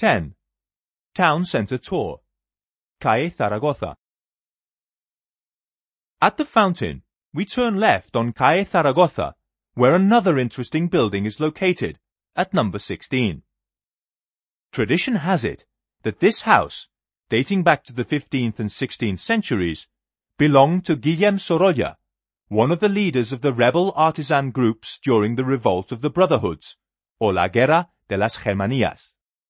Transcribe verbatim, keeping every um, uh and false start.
ten. Town Center Tour. Calle Zaragoza. At the fountain, we turn left on Calle Zaragoza, where another interesting building is located, at number sixteen. Tradition has it that this house, dating back to the fifteenth and sixteenth centuries, belonged to Guillem Sorolla, one of the leaders of the rebel artisan groups during the revolt of the Brotherhoods, or La Guerra de las Germanías.